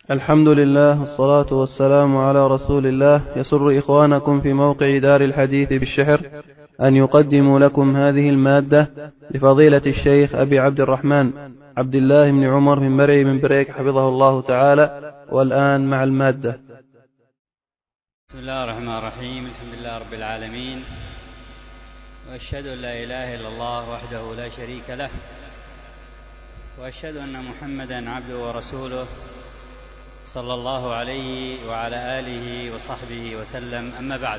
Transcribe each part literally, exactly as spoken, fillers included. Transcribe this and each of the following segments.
الحمد لله والصلاة والسلام على رسول الله. يسر إخوانكم في موقع دار الحديث بالشحر أن يقدموا لكم هذه المادة لفضيلة الشيخ أبي عبد الرحمن عبد الله بن عمر من مرعي من بريك حفظه الله تعالى. والآن مع المادة. بسم الله الرحمن الرحيم. الحمد لله رب العالمين، وأشهد أن لا إله إلا الله وحده لا شريك له، وأشهد أن محمدا عبده ورسوله صلى الله عليه وعلى آله وصحبه وسلم. أما بعد،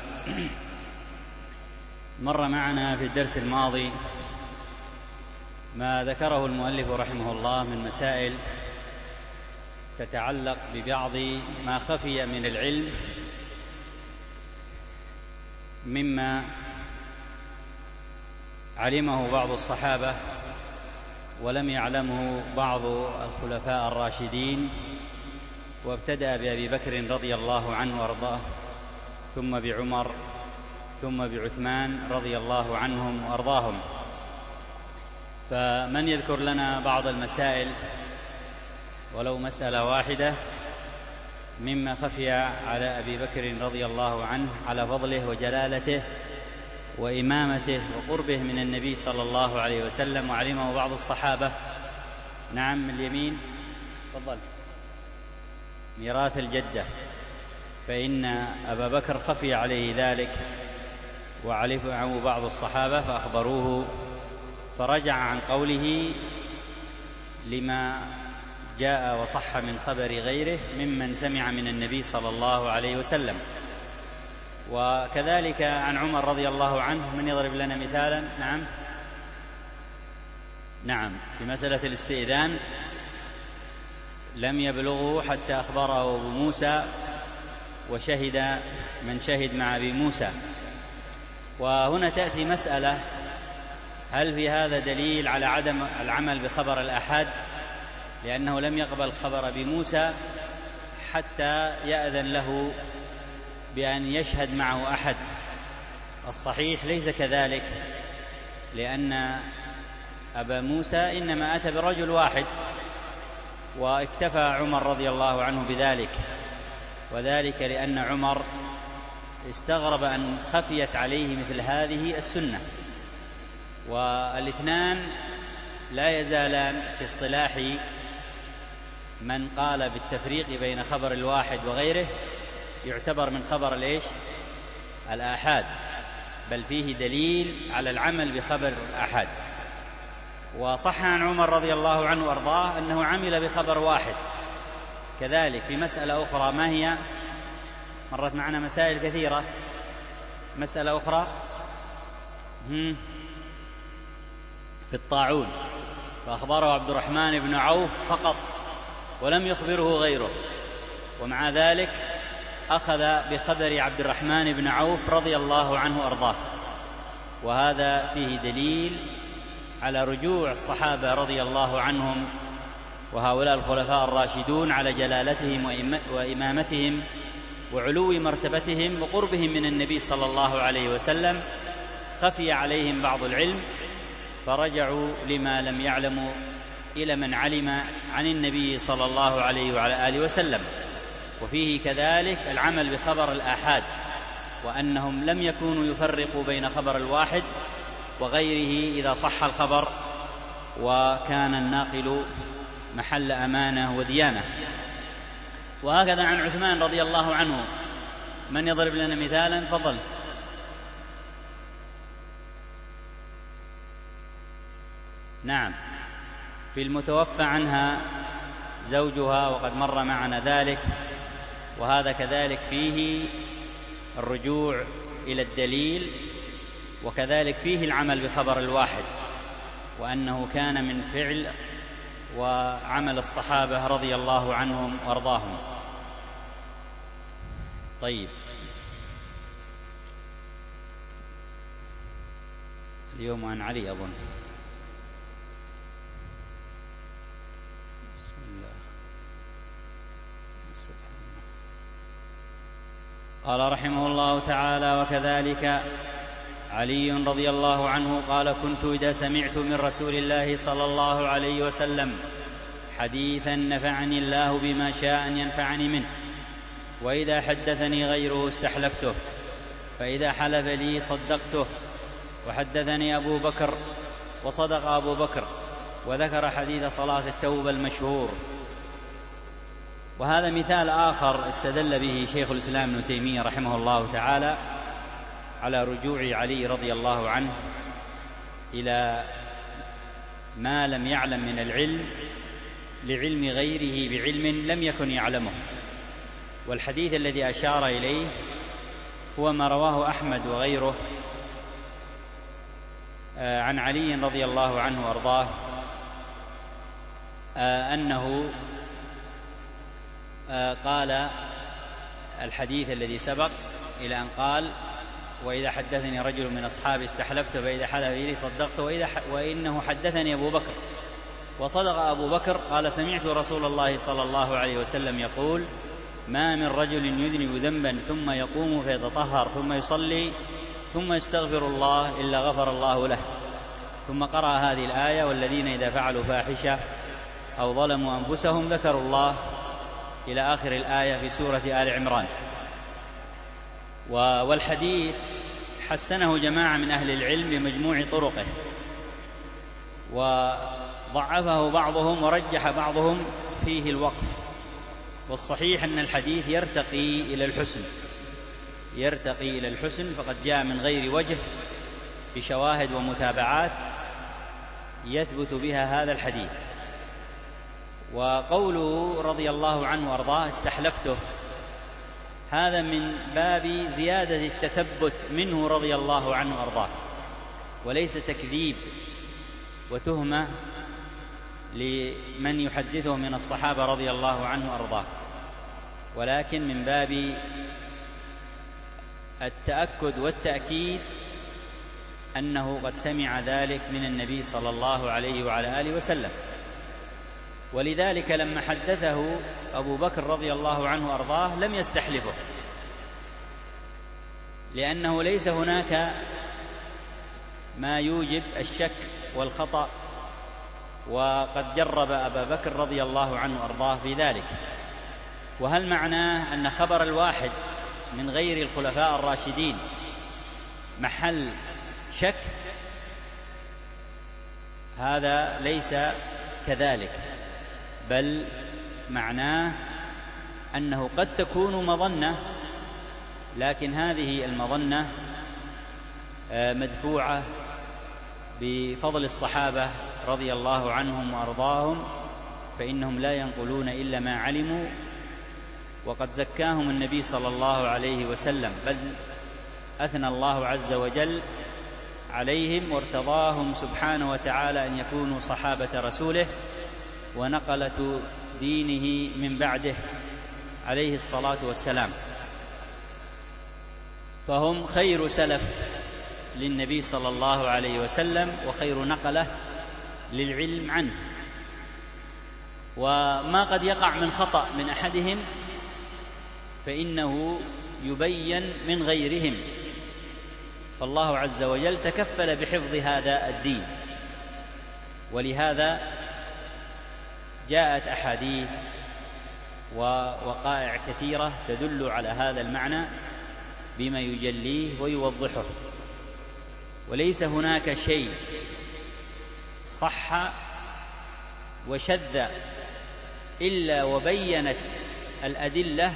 مر معنا في الدرس الماضي ما ذكره المؤلف رحمه الله من مسائل تتعلق ببعض ما خفي من العلم مما علمه بعض الصحابة ولم يعلمه بعض الخلفاء الراشدين، وابتدأ بأبي بكر رضي الله عنه وارضاه، ثم بعمر، ثم بعثمان رضي الله عنهم وارضاهم. فمن يذكر لنا بعض المسائل ولو مسألة واحدة مما خفي على أبي بكر رضي الله عنه على فضله وجلالته وإمامته وقربه من النبي صلى الله عليه وسلم وعلمه بعض الصحابة؟ نعم، من اليمين، تفضل. ميراث الجدة، فإن أبا بكر خفي عليه ذلك وعلمه بعض الصحابة فأخبروه، فرجع عن قوله لما جاء وصح من خبر غيره ممن سمع من النبي صلى الله عليه وسلم. وكذلك عن عمر رضي الله عنه، من يضرب لنا مثالا؟ نعم نعم في مسألة الاستئذان لم يبلغه حتى أخبره أبو موسى، وشهد من شهد مع أبي موسى. وهنا تأتي مسألة: هل في هذا دليل على عدم العمل بخبر الآحاد؟ لأنه لم يقبل خبر أبي موسى حتى يأذن له بأن يشهد معه أحد. الصحيح ليس كذلك، لأن أبا موسى إنما أتى برجل واحد، واكتفى عمر رضي الله عنه بذلك، وذلك لأن عمر استغرب أن خفيت عليه مثل هذه السنة. والاثنان لا يزالان في اصطلاح من قال بالتفريق بين خبر الواحد وغيره يعتبر من خبر الإيش؟ الآحاد، بل فيه دليل على العمل بخبر الآحاد. وصح عن عمر رضي الله عنه وارضاه أنه عمل بخبر واحد. كذلك في مسألة أخرى، ما هي؟ مرت معنا مسائل كثيرة. مسألة أخرى في الطاعون، فأخبره عبد الرحمن بن عوف فقط ولم يخبره غيره، ومع ذلك أخذ بخبر عبد الرحمن بن عوف رضي الله عنه وأرضاه. وهذا فيه دليل على رجوع الصحابة رضي الله عنهم وهؤلاء الخلفاء الراشدون على جلالتهم وإمامتهم وعلو مرتبتهم وقربهم من النبي صلى الله عليه وسلم. خفي عليهم بعض العلم فرجعوا لما لم يعلموا إلى من علم عن النبي صلى الله عليه وعلى آله وسلم. وفيه كذلك العمل بخبر الآحاد، وأنهم لم يكونوا يفرقوا بين خبر الواحد وغيره إذا صح الخبر وكان الناقل محل أمانة وديانة. وهكذا عن عثمان رضي الله عنه، من يضرب لنا مثالا؟ فضل. نعم، في المتوفى عنها زوجها، وقد مر معنا ذلك. وهذا كذلك فيه الرجوع إلى الدليل، وكذلك فيه العمل بخبر الواحد، وأنه كان من فعل وعمل الصحابة رضي الله عنهم وارضاهم. طيب، اليوم عن علي أظن. قال رحمه الله تعالى: وكذلك علي رضي الله عنه قال: كنت إذا سمعت من رسول الله صلى الله عليه وسلم حديثا نفعني الله بما شاء أن ينفعني منه، وإذا حدثني غيره استحلفته، فإذا حلف لي صدقته. وحدثني أبو بكر وصدق أبو بكر، وذكر حديث صلاة التوبة المشهور. وهذا مثال آخر استدل به شيخ الإسلام ابن تيمية رحمه الله تعالى على رجوع علي رضي الله عنه إلى ما لم يعلم من العلم لعلم غيره بعلم لم يكن يعلمه. والحديث الذي أشار إليه هو ما رواه أحمد وغيره عن علي رضي الله عنه وأرضاه أنه قال الحديث الذي سبق إلى أن قال: وإذا حدثني رجل من أصحابي استحلفته، فإذا حلف لي صدقته، وإذا وإنه حدثني أبو بكر وصدق أبو بكر. قال: سمعت رسول الله صلى الله عليه وسلم يقول: ما من رجل يذنب ذنبا ثم يقوم فيتطهر ثم يصلي ثم يستغفر الله إلا غفر الله له. ثم قرأ هذه الآية: والذين إذا فعلوا فاحشة أو ظلموا أنفسهم ذكروا الله، إلى آخر الآية في سورة آل عمران. والحديث حسنه جماعة من أهل العلم بمجموع طرقه، وضعفه بعضهم ورجح بعضهم فيه الوقف. والصحيح أن الحديث يرتقي إلى الحسن يرتقي إلى الحسن فقد جاء من غير وجه بشواهد ومتابعات يثبت بها هذا الحديث. وقوله رضي الله عنه وأرضاه استحلفته، هذا من باب زيادة التثبت منه رضي الله عنه وأرضاه، وليس تكذيب وتهمة لمن يحدثه من الصحابة رضي الله عنه وأرضاه، ولكن من باب التأكد والتأكيد أنه قد سمع ذلك من النبي صلى الله عليه وعلى آله وسلم. ولذلك لما حدثه أبو بكر رضي الله عنه وأرضاه لم يستحلفه، لأنه ليس هناك ما يوجب الشك والخطأ، وقد جرب أبا بكر رضي الله عنه وأرضاه في ذلك. وهل معناه أن خبر الواحد من غير الخلفاء الراشدين محل شك؟ هذا ليس كذلك، بل معناه أنه قد تكون مظنة، لكن هذه المظنة مدفوعة بفضل الصحابة رضي الله عنهم وأرضاهم، فإنهم لا ينقلون إلا ما علموا، وقد زكاهم النبي صلى الله عليه وسلم، بل أثنى الله عز وجل عليهم وارتضاهم سبحانه وتعالى أن يكونوا صحابة رسوله ونقلة دينه من بعده عليه الصلاة والسلام. فهم خير سلف للنبي صلى الله عليه وسلم وخير نقلة للعلم عنه. وما قد يقع من خطأ من أحدهم فإنه يبين من غيرهم، فالله عز وجل تكفل بحفظ هذا الدين. ولهذا جاءت أحاديث ووقائع كثيرة تدل على هذا المعنى بما يجليه ويوضحه. وليس هناك شيء صح وشذ إلا وبينت الأدلة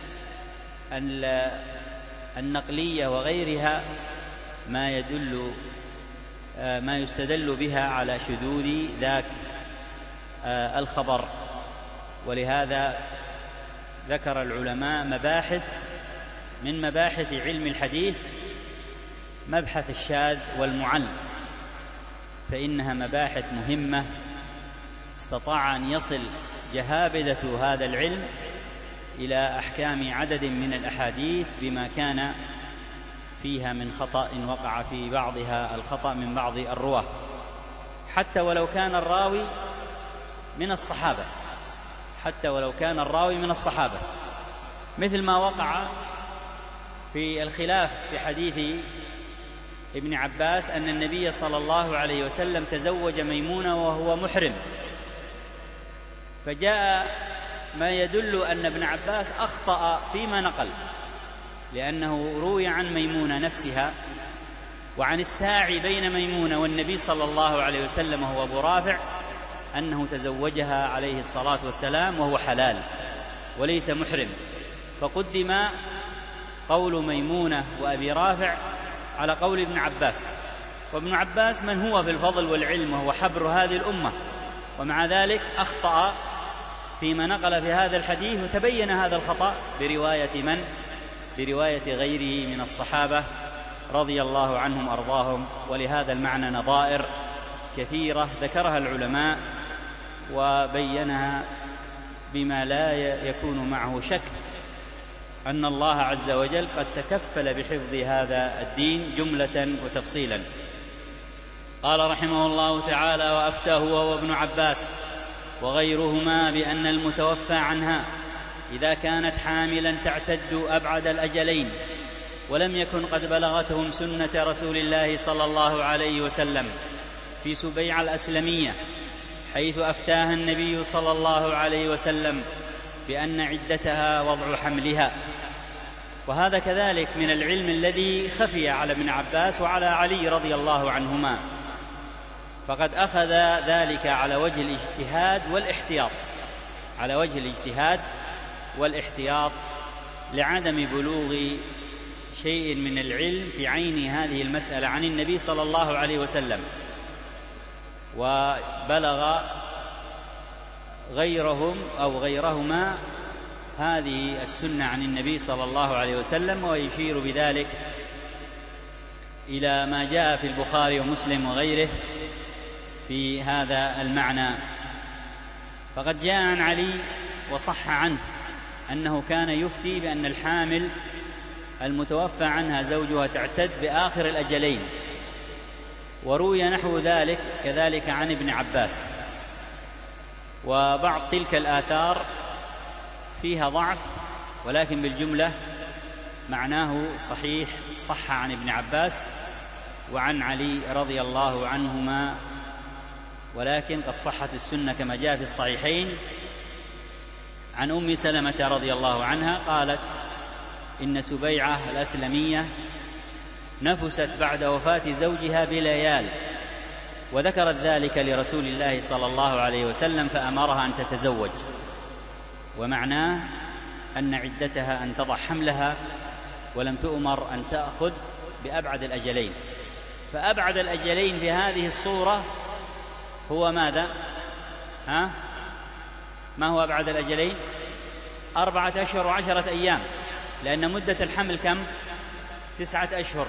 النقلية وغيرها ما يدل ما يستدل بها على شذوذ ذاك الخبر. ولهذا ذكر العلماء مباحث من مباحث علم الحديث مبحث الشاذ والمعل، فإنها مباحث مهمة استطاع أن يصل جهابذة هذا العلم إلى أحكام عدد من الأحاديث بما كان فيها من خطأ وقع في بعضها الخطأ من بعض الرواة، حتى ولو كان الراوي من الصحابة حتى ولو كان الراوي من الصحابة مثل ما وقع في الخلاف في حديث ابن عباس أن النبي صلى الله عليه وسلم تزوج ميمونة وهو محرم، فجاء ما يدل أن ابن عباس أخطأ فيما نقل، لأنه روي عن ميمونة نفسها وعن الساعي بين ميمونة والنبي صلى الله عليه وسلم وهو أبو رافع أنه تزوجها عليه الصلاة والسلام وهو حلال وليس محرم، فقدم قول ميمونة وأبي رافع على قول ابن عباس، وابن عباس من هو في الفضل والعلم وهو حبر هذه الأمة، ومع ذلك أخطأ فيما نقل في هذا الحديث، وتبين هذا الخطأ برواية من؟ برواية غيره من الصحابة رضي الله عنهم وأرضاهم. ولهذا المعنى نظائر كثيرة ذكرها العلماء وبينها بما لا يكون معه شك أن الله عز وجل قد تكفل بحفظ هذا الدين جملة وتفصيلا. قال رحمه الله تعالى: وأفتاه هو وابن عباس وغيرهما بأن المتوفى عنها إذا كانت حاملا تعتد أبعد الأجلين ولم يكن قد بلغتهم سنة رسول الله صلى الله عليه وسلم في سبيعة الأسلمية، حيث أفتاها النبي صلى الله عليه وسلم بأن عدتها وضع حملها. وهذا كذلك من العلم الذي خفي على ابن عباس وعلى علي رضي الله عنهما، فقد أخذ ذلك على وجه الاجتهاد والاحتياط على وجه الاجتهاد والاحتياط لعدم بلوغ شيء من العلم في عين هذه المسألة عن النبي صلى الله عليه وسلم، وبلغ غيرهم أو غيرهما هذه السنة عن النبي صلى الله عليه وسلم. ويشير بذلك إلى ما جاء في البخاري ومسلم وغيره في هذا المعنى. فقد جاء عن علي وصح عنه أنه كان يفتي بأن الحامل المتوفى عنها زوجها تعتد بآخر الأجلين، وروي نحو ذلك كذلك عن ابن عباس. وبعض تلك الآثار فيها ضعف، ولكن بالجملة معناه صحيح، صح عن ابن عباس وعن علي رضي الله عنهما، ولكن قد صحت السنة كما جاء في الصحيحين عن أم سلمة رضي الله عنها قالت: إن سبيعة الأسلمية نفست بعد وفاة زوجها بليال، وذكرت ذلك لرسول الله صلى الله عليه وسلم فأمرها أن تتزوج، ومعناه أن عدتها أن تضع حملها ولم تؤمر أن تأخذ بأبعد الأجلين. فأبعد الأجلين في هذه الصورة هو ماذا؟ ها؟ ما هو أبعد الأجلين؟ أربعة أشهر وعشرة أيام، لأن مدة الحمل كم؟ تسعة أشهر،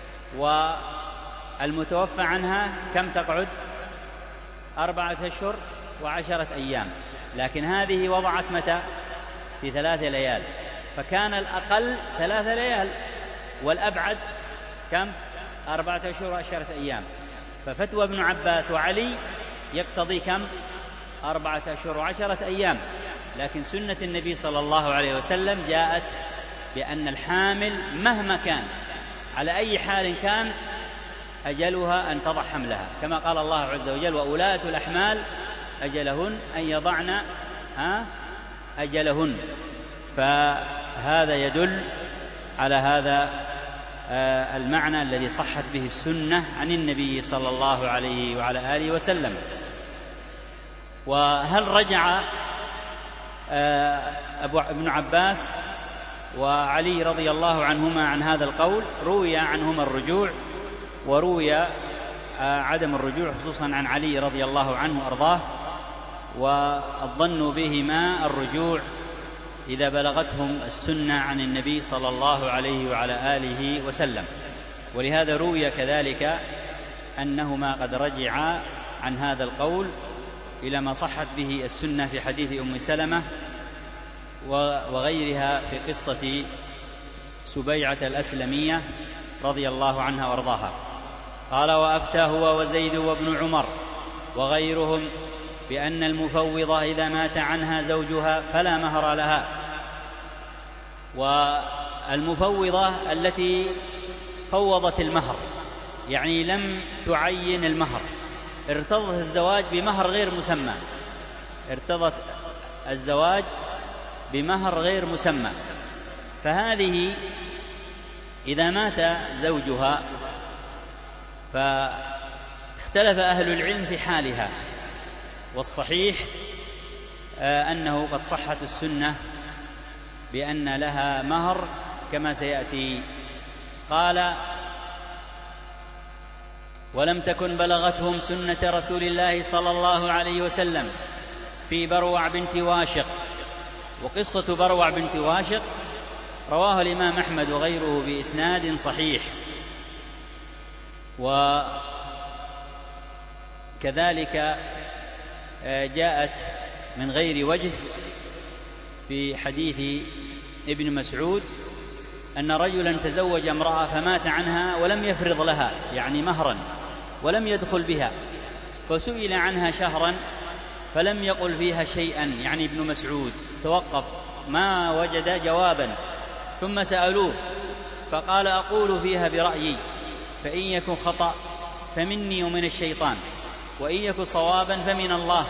والمتوفى عنها كم تقعد؟ أربعة أشهر وعشرة أيام، لكن هذه وضعت متى؟ في ثلاثة ليال، فكان الأقل ثلاثة ليال والأبعد كم؟ أربعة أشهر وعشرة أيام. ففتوى ابن عباس وعلي يقتضي كم؟ أربعة أشهر وعشرة أيام، لكن سنة النبي صلى الله عليه وسلم جاءت بأن الحامل مهما كان على أي حال كان أجلها أن تضع حملها، كما قال الله عز وجل: وأولاة الأحمال أجلهن أن يضعن أجلهن. فهذا يدل على هذا المعنى الذي صحت به السنة عن النبي صلى الله عليه وعلى آله وسلم. وهل رجع ابن عباس وعلي رضي الله عنهما عن هذا القول؟ روي عنهما الرجوع، وروي عدم الرجوع خصوصا عن علي رضي الله عنه وأرضاه، والظن بهما الرجوع إذا بلغتهم السنة عن النبي صلى الله عليه وعلى آله وسلم. ولهذا روي كذلك أنهما قد رجعا عن هذا القول إلى ما صحت به السنة في حديث أم سلمة وغيرها في قصة سبيعة الأسلمية رضي الله عنها وارضاها. قال: وأفتاه هو وزيد وابن عمر وغيرهم بأن المفوضة إذا مات عنها زوجها فلا مهر لها. والمفوضة التي فوضت المهر، يعني لم تعين المهر، ارتضت الزواج بمهر غير مسمى، ارتضت الزواج بمهر غير مسمى. فهذه إذا مات زوجها فاختلف أهل العلم في حالها، والصحيح أنه قد صحت السنة بأن لها مهر كما سيأتي. قال: ولم تكن بلغتهم سنة رسول الله صلى الله عليه وسلم في بروع بنت واشق. وقصة بروع بنت واشق رواه الإمام أحمد وغيره بإسناد صحيح، وكذلك جاءت من غير وجه في حديث ابن مسعود أن رجلا تزوج امرأة فمات عنها ولم يفرض لها يعني مهرا ولم يدخل بها، فسئل عنها شهرا فلم يقل فيها شيئا، يعني ابن مسعود توقف ما وجد جوابا، ثم سألوه فقال: أقول فيها برأيي، فإن يكن خطأ فمني ومن الشيطان، وإن يكن صوابا فمن الله.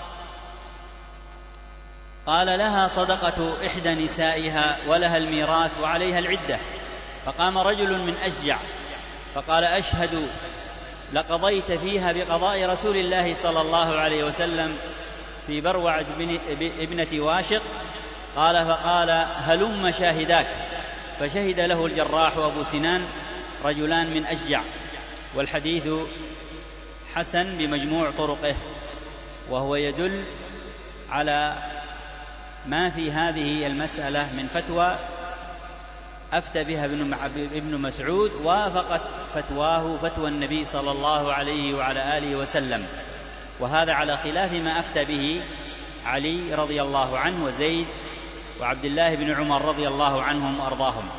قال: لها صدقة إحدى نسائها ولها الميراث وعليها العدة. فقام رجل من أشجع فقال: أشهد لقضيت فيها بقضاء رسول الله صلى الله عليه وسلم في بروع ابنة واشق. قال: فقال: هلم شاهداك. فشهد له الجراح وأبو سنان رجلان من أشجع. والحديث حسن بمجموع طرقه، وهو يدل على ما في هذه المسألة من فتوى أفتى بها ابن مسعود وافقت فتواه فتوى النبي صلى الله عليه وعلى آله وسلم، وهذا على خلاف ما أفتى به علي رضي الله عنه وزيد وعبد الله بن عمر رضي الله عنهم وأرضاهم.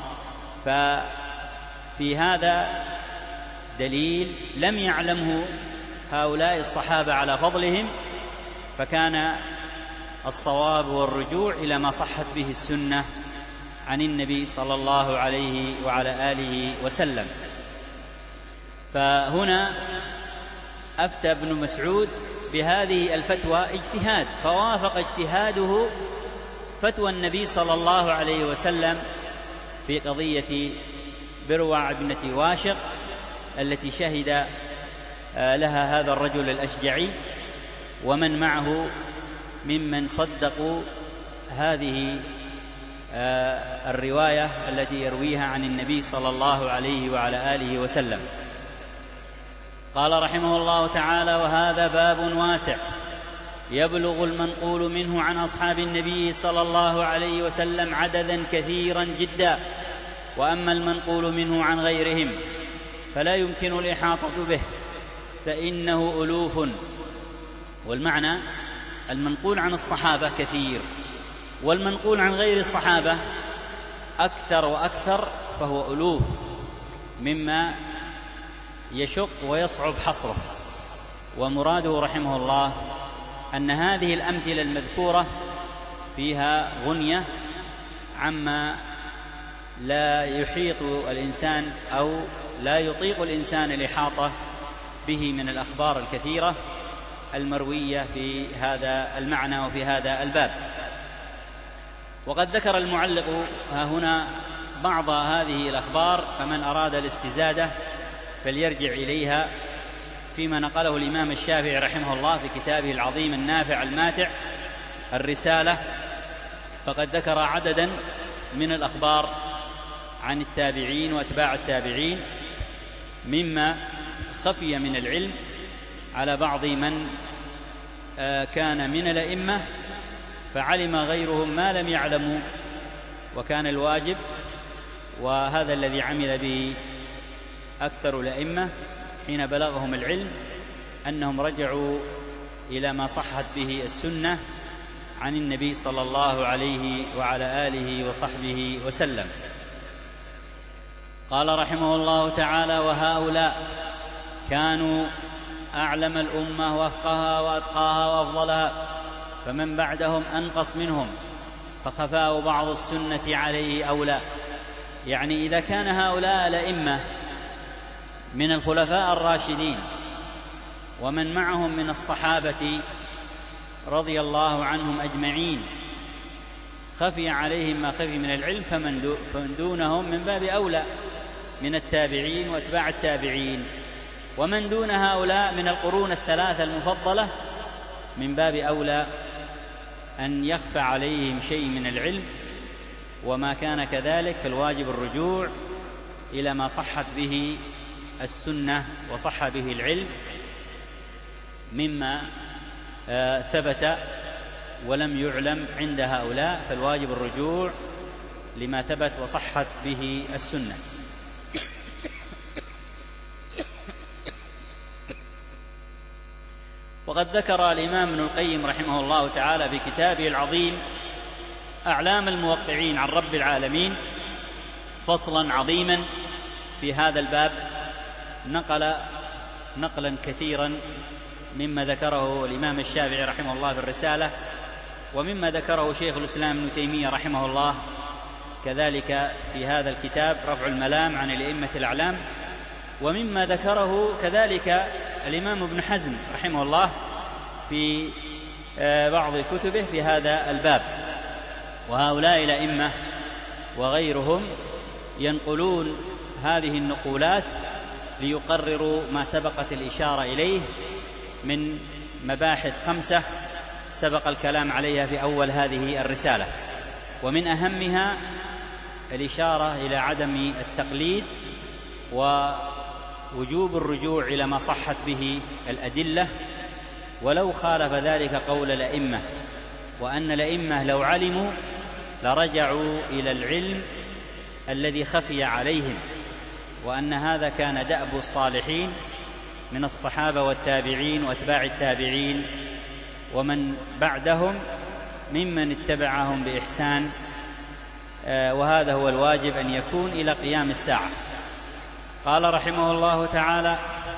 ففي هذا دليل لم يعلمه هؤلاء الصحابة على فضلهم، فكان الصواب والرجوع إلى ما صحت به السنة عن النبي صلى الله عليه وعلى آله وسلم. فهنا أفتى ابن مسعود بهذه الفتوى اجتهاد، فوافق اجتهاده فتوى النبي صلى الله عليه وسلم في قضية بروع ابنة واشق التي شهد لها هذا الرجل الأشجعي ومن معه ممن صدقوا هذه الرواية التي يرويها عن النبي صلى الله عليه وعلى آله وسلم. قال رحمه الله تعالى: وهذا باب واسع يبلغ المنقول منه عن أصحاب النبي صلى الله عليه وسلم عددا كثيرا جدا، وأما المنقول منه عن غيرهم فلا يمكن الإحاطة به، فإنه ألوف. والمعنى المنقول عن الصحابة كثير، والمنقول عن غير الصحابة أكثر وأكثر، فهو ألوف، مما يشق ويصعب حصره. ومراده رحمه الله أن هذه الأمثلة المذكورة فيها غنية عما لا يحيط الإنسان أو لا يطيق الإنسان الإحاطة به من الأخبار الكثيرة المروية في هذا المعنى وفي هذا الباب. وقد ذكر المعلق ها هنا بعض هذه الأخبار، فمن أراد الاستزادة فليرجع إليها فيما نقله الإمام الشافعي رحمه الله في كتابه العظيم النافع الماتع الرسالة، فقد ذكر عددا من الأخبار عن التابعين وأتباع التابعين مما خفي من العلم على بعض من كان من الأئمة، فعلم غيرهم ما لم يعلموا، وكان الواجب وهذا الذي عمل به أكثر الأئمة حين بلغهم العلم أنهم رجعوا إلى ما صحت به السنة عن النبي صلى الله عليه وعلى آله وصحبه وسلم. قال رحمه الله تعالى: وهؤلاء كانوا أعلم الأمة وأفقهها وأتقاها وأفضلها، فمن بعدهم أنقص منهم، فخفاء بعض السنة عليه أولى. يعني إذا كان هؤلاء الأئمة من الخلفاء الراشدين ومن معهم من الصحابة رضي الله عنهم أجمعين خفي عليهم ما خفي من العلم فمن دونهم من باب أولى من التابعين وأتباع التابعين، ومن دون هؤلاء من القرون الثلاثة المفضلة من باب أولى أن يخفى عليهم شيء من العلم، وما كان كذلك فالواجب الرجوع إلى ما صحت به السنة وصح به العلم مما ثبت ولم يعلم عند هؤلاء، فالواجب الرجوع لما ثبت وصحت به السنة. وقد ذكر الإمام ابن القيم رحمه الله تعالى في كتابه العظيم أعلام الموقعين عن رب العالمين فصلا عظيما في هذا الباب، نقل نقلا كثيرا مما ذكره الإمام الشافعي رحمه الله في الرسالة، ومما ذكره شيخ الإسلام ابن تيمية رحمه الله كذلك في هذا الكتاب رفع الملام عن الأئمة الأعلام، ومما ذكره كذلك الإمام ابن حزم رحمه الله في بعض كتبه في هذا الباب. وهؤلاء الأئمة وغيرهم ينقلون هذه النقولات ليقرروا ما سبقت الإشارة إليه من مباحث خمسة سبق الكلام عليها في أول هذه الرسالة، ومن أهمها الإشارة إلى عدم التقليد ووجوب الرجوع إلى ما صحت به الأدلة ولو خالف ذلك قول الأئمة، وأن الأئمة لو علموا لرجعوا إلى العلم الذي خفي عليهم، وأن هذا كان دأب الصالحين من الصحابة والتابعين وأتباع التابعين ومن بعدهم ممن اتبعهم بإحسان، وهذا هو الواجب أن يكون إلى قيام الساعة. قال رحمه الله تعالى: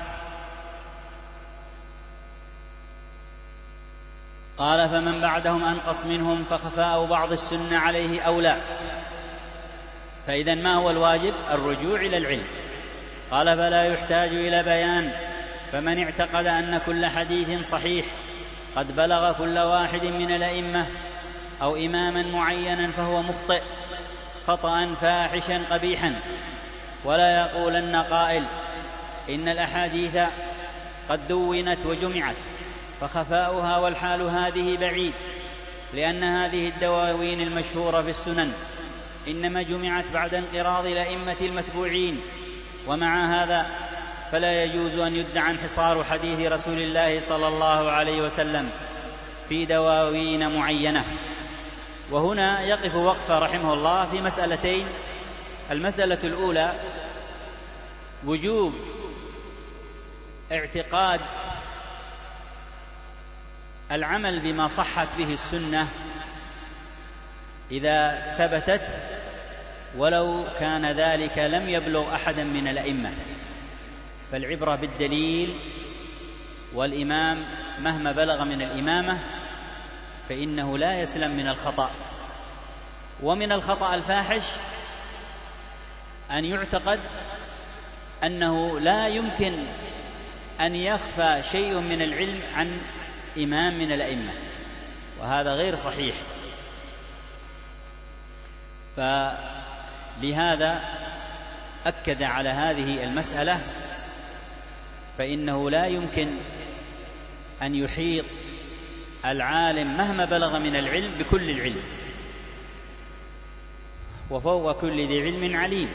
قال: فمن بعدهم أنقص منهم فخفاء بعض السنة عليه أولى. فإذن ما هو الواجب؟ الرجوع إلى العلم. قال: فلا يحتاج إلى بيان، فمن اعتقد أن كل حديث صحيح قد بلغ كل واحد من الأئمة أو إماما معينا فهو مخطئ خطأ فاحشا قبيحا. ولا يقولن قائل إن الأحاديث قد دونت وجمعت، فخفاؤها والحال هذه بعيد، لأن هذه الدواوين المشهورة في السنن إنما جمعت بعد انقراض الأئمة المتبوعين. ومع هذا فلا يجوز أن يدعى انحصار حديث رسول الله صلى الله عليه وسلم في دواوين معينة. وهنا يقف وقفة رحمه الله في مسألتين: المسألة الأولى وجوب اعتقاد العمل بما صحت به السنة إذا ثبتت ولو كان ذلك لم يبلغ أحدا من الأئمة، فالعبرة بالدليل، والإمام مهما بلغ من الإمامة فإنه لا يسلم من الخطأ. ومن الخطأ الفاحش أن يعتقد أنه لا يمكن أن يخفى شيء من العلم عن إمام من الأئمة، وهذا غير صحيح. فلهذا أكد على هذه المسألة، فإنه لا يمكن أن يحيط العالم مهما بلغ من العلم بكل العلم، وفوق كل ذي علم عليم.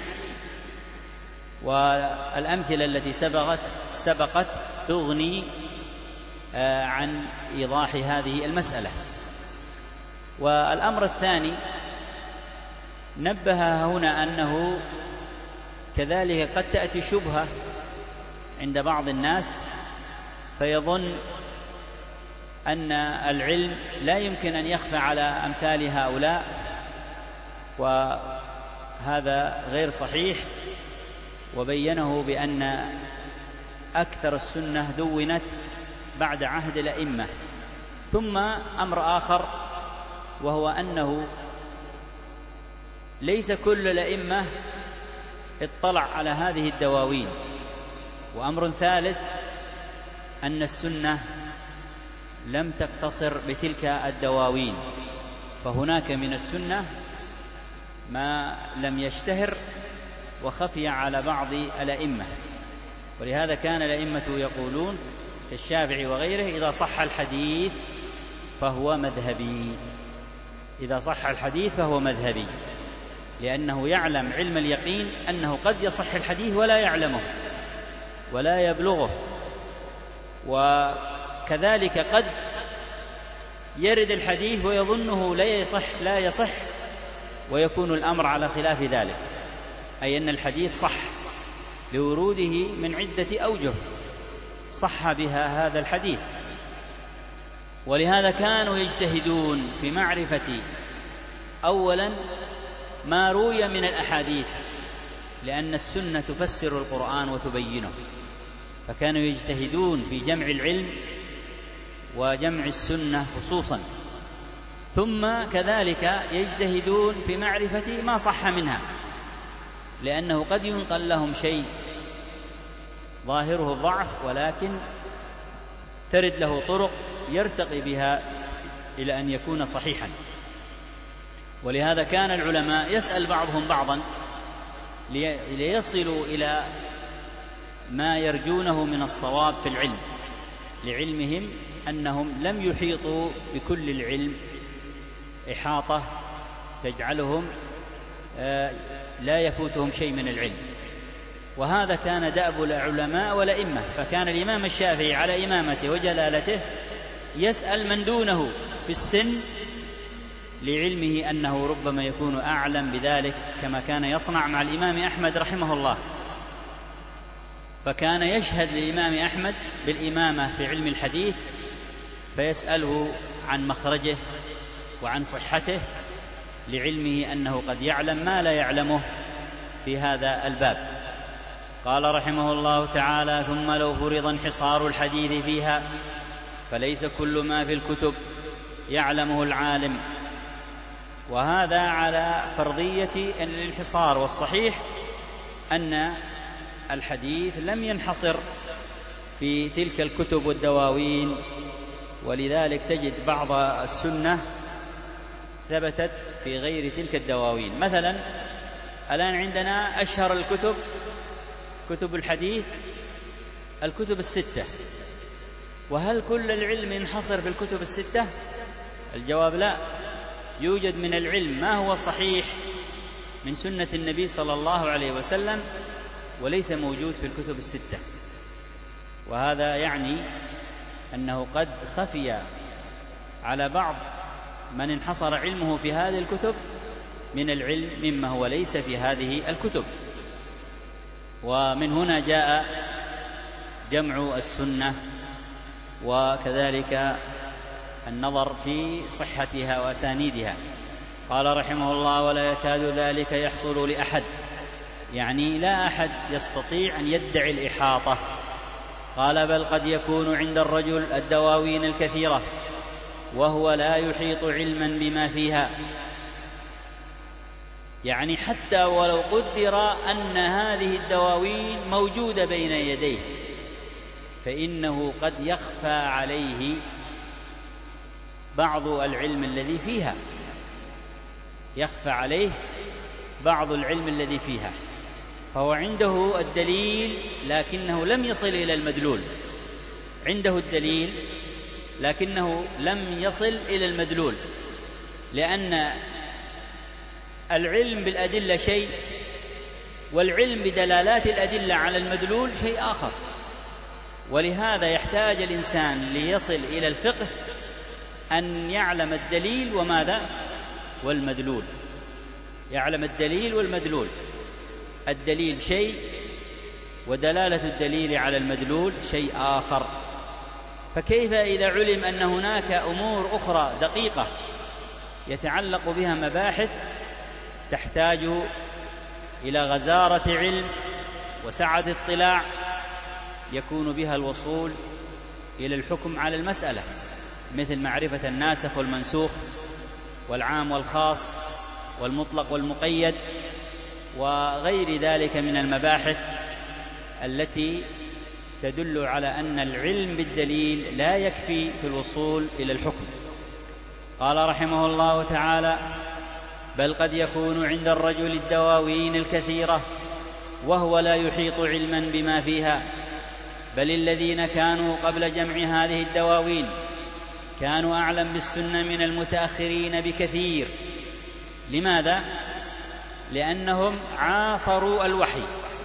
والأمثلة التي سبقت سبقت تغني عن إيضاح هذه المسألة. والأمر الثاني نبه هنا أنه كذلك قد تأتي شبهة عند بعض الناس فيظن أن العلم لا يمكن أن يخفى على أمثال هؤلاء، وهذا غير صحيح. وبينه بأن أكثر السنة دونت بعد عهد الأئمة. ثم أمر آخر، وهو أنه ليس كل الأئمة اطلع على هذه الدواوين. وأمر ثالث أن السنة لم تقتصر بتلك الدواوين، فهناك من السنة ما لم يشتهر وخفي على بعض الأئمة، ولهذا كان الأئمة يقولون كالشافعي وغيره: إذا صح الحديث فهو مذهبي، إذا صح الحديث فهو مذهبي، لأنه يعلم علم اليقين أنه قد يصح الحديث ولا يعلمه ولا يبلغه، وكذلك قد يرد الحديث ويظنه لا يصح لا يصح ويكون الأمر على خلاف ذلك، أي أن الحديث صح لوروده من عدة أوجه صح بها هذا الحديث. ولهذا كانوا يجتهدون في معرفة أولا ما روي من الأحاديث، لأن السنة تفسر القرآن وتبينه، فكانوا يجتهدون في جمع العلم وجمع السنة خصوصا، ثم كذلك يجتهدون في معرفة ما صح منها، لأنه قد ينقل لهم شيء ظاهره الضعف ولكن ترد له طرق يرتقي بها إلى أن يكون صحيحا. ولهذا كان العلماء يسأل بعضهم بعضا ليصلوا إلى ما يرجونه من الصواب في العلم، لعلمهم أنهم لم يحيطوا بكل العلم إحاطة تجعلهم لا يفوتهم شيء من العلم، وهذا كان دأب العلماء والأئمة. فكان الإمام الشافعي على إمامته وجلالته يسأل من دونه في السن لعلمه أنه ربما يكون أعلم بذلك، كما كان يصنع مع الإمام أحمد رحمه الله، فكان يشهد للإمام أحمد بالإمامة في علم الحديث فيسأله عن مخرجه وعن صحته، لعلمه أنه قد يعلم ما لا يعلمه في هذا الباب. قال رحمه الله تعالى: ثم لو فرض انحصار الحديث فيها فليس كل ما في الكتب يعلمه العالم. وهذا على فرضية الانحصار، والصحيح أن الحديث لم ينحصر في تلك الكتب والدواوين، ولذلك تجد بعض السنة ثبتت في غير تلك الدواوين. مثلا الآن عندنا أشهر الكتب كتب الحديث الكتب الستة، وهل كل العلم ينحصر في الكتب الستة؟ الجواب لا، يوجد من العلم ما هو صحيح من سنة النبي صلى الله عليه وسلم وليس موجود في الكتب الستة، وهذا يعني أنه قد خفي على بعض من انحصر علمه في هذه الكتب من العلم مما هو ليس في هذه الكتب. ومن هنا جاء جمع السنة، وكذلك النظر في صحتها وأسانيدها. قال رحمه الله: ولا يكاد ذلك يحصل لأحد، يعني لا أحد يستطيع أن يدعي الإحاطة. قال: بل قد يكون عند الرجل الدواوين الكثيرة وهو لا يحيط علما بما فيها، يعني حتى ولو قدر أن هذه الدواوين موجودة بين يديه فإنه قد يخفى عليه بعض العلم الذي فيها، يخفى عليه بعض العلم الذي فيها، فهو عنده الدليل لكنه لم يصل إلى المدلول، عنده الدليل لكنه لم يصل إلى المدلول، لأن العلم بالأدلة شيء، والعلم بدلالات الأدلة على المدلول شيء آخر. ولهذا يحتاج الإنسان ليصل إلى الفقه أن يعلم الدليل وماذا؟ والمدلول، يعلم الدليل والمدلول. الدليل شيء ودلالة الدليل على المدلول شيء آخر. فكيف إذا علم أن هناك أمور أخرى دقيقة يتعلق بها مباحث تحتاج إلى غزارة علم وسعة اطلاع يكون بها الوصول إلى الحكم على المسألة، مثل معرفة الناسخ والمنسوخ والعام والخاص والمطلق والمقيد وغير ذلك من المباحث التي تدل على أن العلم بالدليل لا يكفي في الوصول إلى الحكم. قال رحمه الله تعالى: بل قد يكون عند الرجل الدواوين الكثيرة وهو لا يحيط علما بما فيها، بل الذين كانوا قبل جمع هذه الدواوين كانوا أعلم بالسنة من المتأخرين بكثير. لماذا؟ لأنهم عاصروا الوحي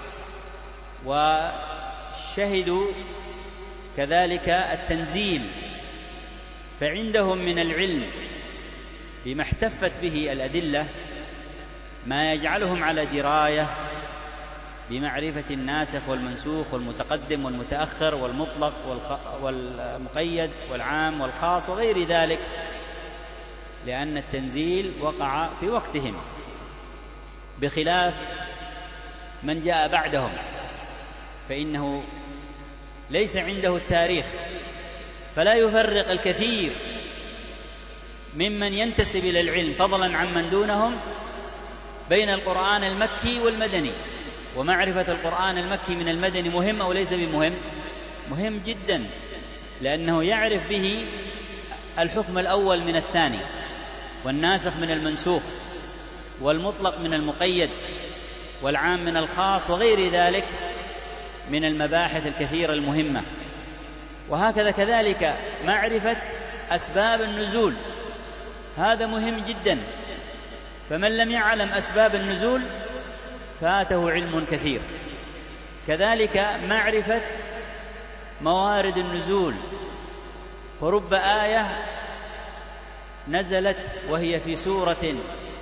وشهدوا كذلك التنزيل، فعندهم من العلم بما احتفت به الأدلة ما يجعلهم على دراية بمعرفة الناسخ والمنسوخ والمتقدم والمتأخر والمطلق والمقيد والعام والخاص وغير ذلك، لأن التنزيل وقع في وقتهم، بخلاف من جاء بعدهم فإنه ليس عنده التاريخ، فلا يفرق الكثير ممن ينتسب إلى العلم فضلا عن من دونهم بين القرآن المكي والمدني. ومعرفة القرآن المكي من المدني مهم أو ليس بمهم؟ مهم جدا، لأنه يعرف به الحكم الأول من الثاني، والناسخ من المنسوخ، والمطلق من المقيد، والعام من الخاص، وغير ذلك من المباحث الكثيرة المهمة. وهكذا كذلك معرفة أسباب النزول، هذا مهم جدا، فمن لم يعلم أسباب النزول فاته علم كثير. كذلك معرفة موارد النزول، فرب آية نزلت وهي في سورة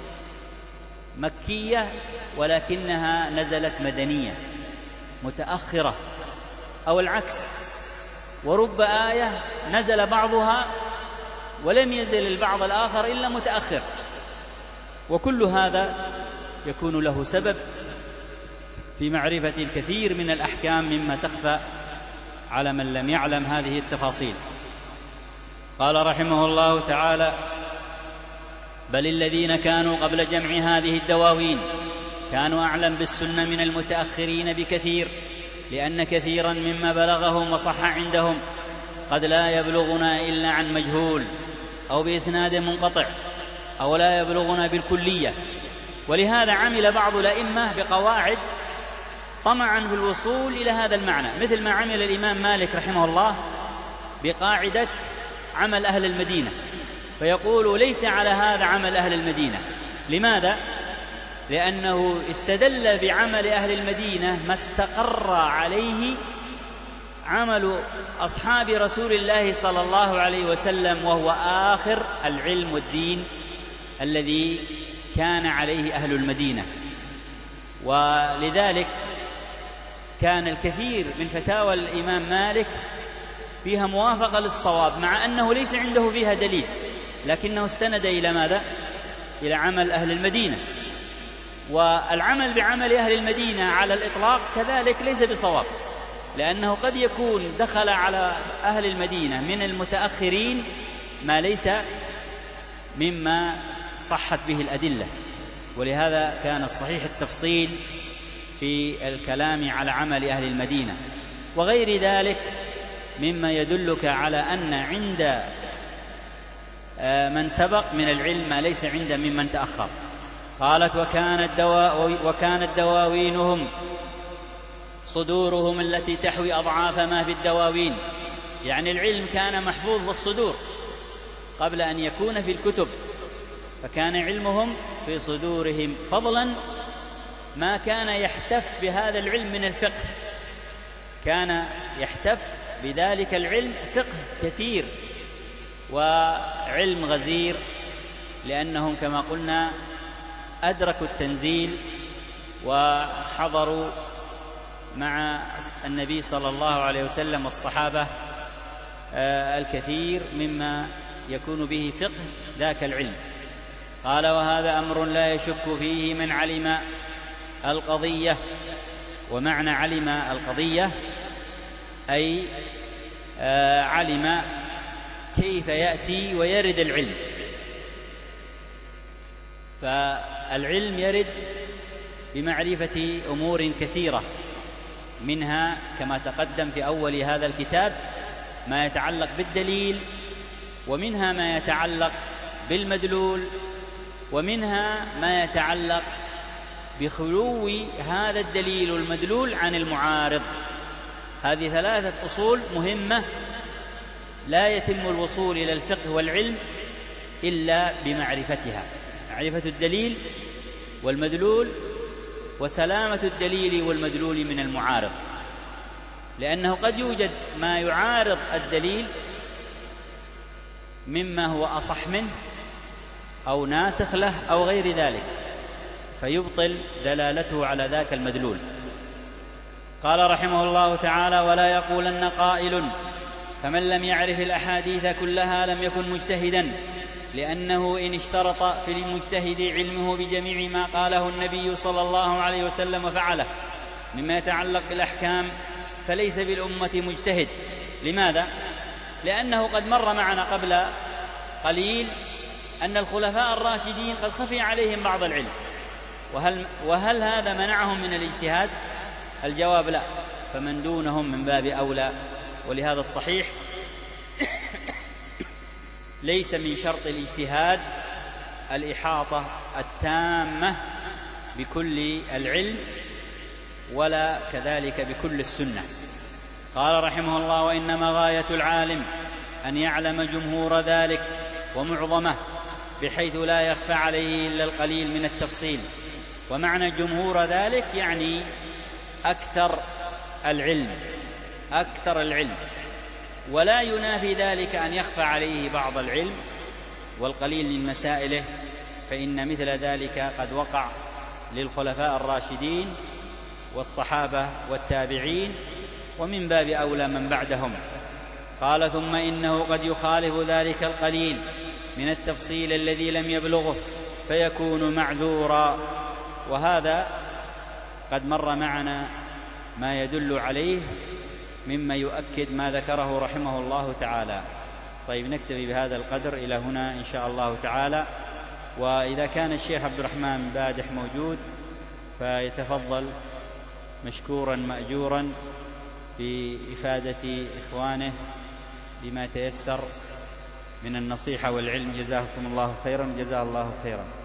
مكية ولكنها نزلت مدنية متأخرة، أو العكس، ورب آية نزل بعضها ولم ينزل البعض الآخر إلا متأخر. وكل هذا يكون له سبب في معرفة الكثير من الأحكام مما تخفى على من لم يعلم هذه التفاصيل. قال رحمه الله تعالى: بل الذين كانوا قبل جمع هذه الدواوين كانوا أعلم بالسنة من المتأخرين بكثير، لأن كثيرا مما بلغهم وصح عندهم قد لا يبلغنا إلا عن مجهول أو بإسناد منقطع أو لا يبلغنا بالكلية. ولهذا عمل بعض الأئمة بقواعد طمعا في الوصول إلى هذا المعنى، مثل ما عمل الإمام مالك رحمه الله بقاعدة عمل أهل المدينة، فيقول ليس على هذا عمل أهل المدينة. لماذا؟ لأنه استدل بعمل أهل المدينة ما استقر عليه عمل أصحاب رسول الله صلى الله عليه وسلم، وهو آخر العلم والدين الذي كان عليه أهل المدينة. ولذلك كان الكثير من فتاوى الإمام مالك فيها موافقة للصواب، مع أنه ليس عنده فيها دليل، لكنه استند إلى ماذا؟ إلى عمل أهل المدينة. والعمل بعمل أهل المدينة على الإطلاق كذلك ليس بصواب، لأنه قد يكون دخل على أهل المدينة من المتأخرين ما ليس مما صحت به الأدلة. ولهذا كان الصحيح التفصيل في الكلام على عمل أهل المدينة وغير ذلك مما يدلك على أن عند من سبق من العلم ما ليس عند ممن تأخر. قالت: وكانت, دوا وكانت دواوينهم صدورهم التي تحوي أضعاف ما في الدواوين، يعني العلم كان محفوظ بالصدور قبل أن يكون في الكتب، فكان علمهم في صدورهم، فضلا ما كان يحتف بهذا العلم من الفقه، كان يحتف بذلك العلم فقه كثير وعلم غزير، لأنهم كما قلنا أدركوا التنزيل وحضروا مع النبي صلى الله عليه وسلم والصحابة الكثير مما يكون به فقه ذاك العلم. قال: وهذا أمر لا يشك فيه من علم القضية. ومعنى علم القضية أي علم كيف يأتي ويرد العلم. فالعلم يرد بمعرفة أمور كثيرة، منها كما تقدم في أول هذا الكتاب ما يتعلق بالدليل، ومنها ما يتعلق بالمدلول، ومنها ما يتعلق بخلو هذا الدليل والمدلول عن المعارض. هذه ثلاثة أصول مهمة لا يتم الوصول إلى الفقه والعلم إلا بمعرفتها: معرفة الدليل والمدلول، وسلامة الدليل والمدلول من المعارض، لأنه قد يوجد ما يعارض الدليل مما هو أصح منه أو ناسخ له أو غير ذلك، فيبطل دلالته على ذاك المدلول. قال رحمه الله تعالى: ولا يقولن قائل فمن لم يعرف الأحاديث كلها لم يكن مجتهدا، لأنه إن اشترط في المجتهد علمه بجميع ما قاله النبي صلى الله عليه وسلم وفعله مما يتعلق بالأحكام فليس بالأمة مجتهد. لماذا؟ لأنه قد مر معنا قبل قليل أن الخلفاء الراشدين قد خفي عليهم بعض العلم، وهل, وهل هذا منعهم من الاجتهاد؟ الجواب لا، فمن دونهم من باب أولى. ولهذا الصحيح ليس من شرط الاجتهاد الإحاطة التامة بكل العلم، ولا كذلك بكل السنة. قال رحمه الله: وإنما غاية العالم أن يعلم جمهور ذلك ومعظمه، بحيث لا يخفى عليه إلا القليل من التفصيل. ومعنى جمهور ذلك يعني أكثر العلم، أكثر العلم، ولا ينافي ذلك أن يخفى عليه بعض العلم والقليل من مسائله، فإن مثل ذلك قد وقع للخلفاء الراشدين والصحابة والتابعين، ومن باب أولى من بعدهم. قال: ثم إنه قد يخالف ذلك القليل من التفصيل الذي لم يبلغه فيكون معذورا. وهذا قد مر معنا ما يدل عليه مما يؤكد ما ذكره رحمه الله تعالى. طيب، نكتفي بهذا القدر إلى هنا إن شاء الله تعالى. وإذا كان الشيخ عبد الرحمن بادح موجود فيتفضل مشكورا مأجورا بإفادة إخوانه بما تيسر من النصيحة والعلم. جزاكم الله خيرا، جزا الله خيرا.